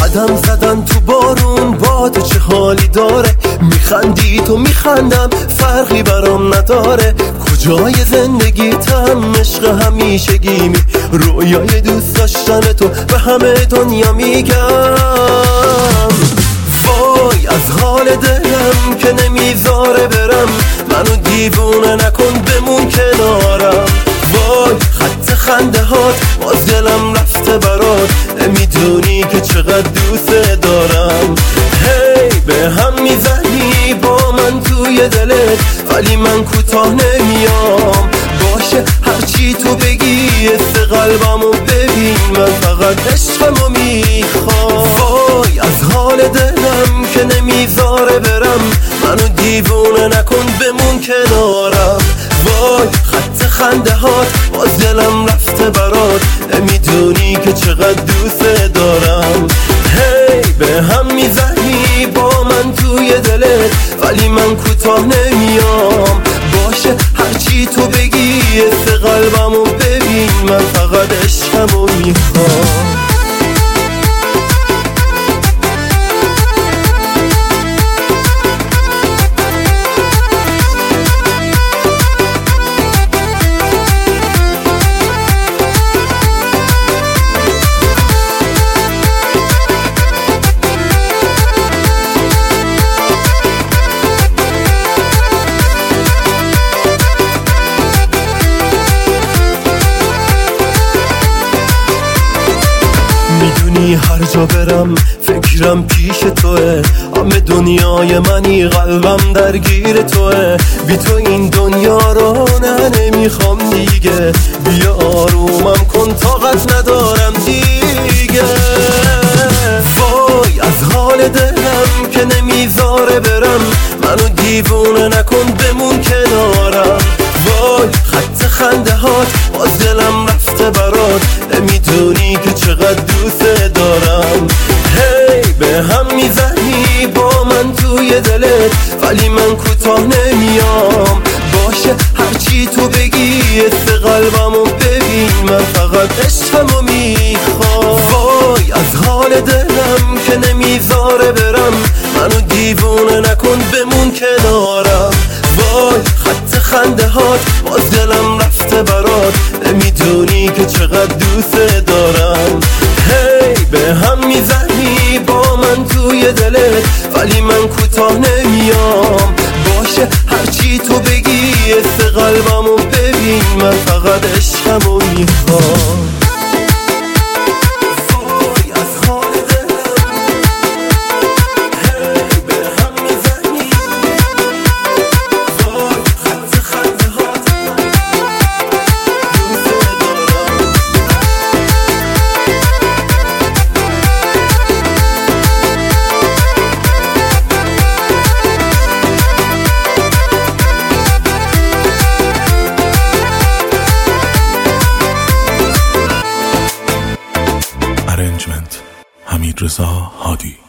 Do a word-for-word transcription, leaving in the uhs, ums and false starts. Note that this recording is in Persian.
قدم زدن تو بارون با تو چه حالی داره؟ میخندی تو میخندم فرقی برام نداره. کجای زندگیتم عشق همیشگیمی، رویای دوست داشتن تو به همه دنیا میگم. وای از حال دلم که نمیذاره برم، منو دیوونه نکن بمون کنارم. وای خط خنده هات باز دلم رفته برات، نمیدونی که چقدر دوست دارم. هی به هم میزنی با من توی دلت، ولی من کوتاه نمیام. باشه هرچی تو بگی است قلبمو ببین، من فقط عشقمو میخوام. وای از حال دلم که نمیذاره برم، منو دیوونه نکن بمون کنارم. وای خط خنده هات باز دلم رفته برات، نمیدونی که چقدر دوست دارم. هی به هم میزنی با من توی دلت، ولی من کوتاه نمیام. باشه هرچی تو بگی است قلبمو ببین، من فقط عشقمو میخوام. میدونی هر جا برم فکرم پیش توه، همه دنیای منی قلبم درگیر توه. بی تو این دنیا رو نه نمیخوام دیگه، بیا آرومم کن طاقت ندارم دیگه. وای از حال دلم که نمیذاره برم، منو دیوونه نکن بمون کنارم. وای خط خنده هات باز دلم رفته برات، نمیدونی که چقدر دوست دارم. هی به هم میزنی با من توی دلت، ولی من کوتاه نمیام. باشه هرچی تو بگی است قلبمو ببین، من فقط عشقمو میخوام. وای از حال دلم که نمیذاره برم، منو دیوونه نکن بمون کنارم. وای خط خنده هات باز دلم رفته برات، نمیدونی که چقدر دوست دارم. هی به هم میزنی با من توی دلت، ولی من کوتاه نمیام. باشه هرچی تو بگی است قلبمو ببین، من فقط عشقمو میخوام. حمید رضا هادی.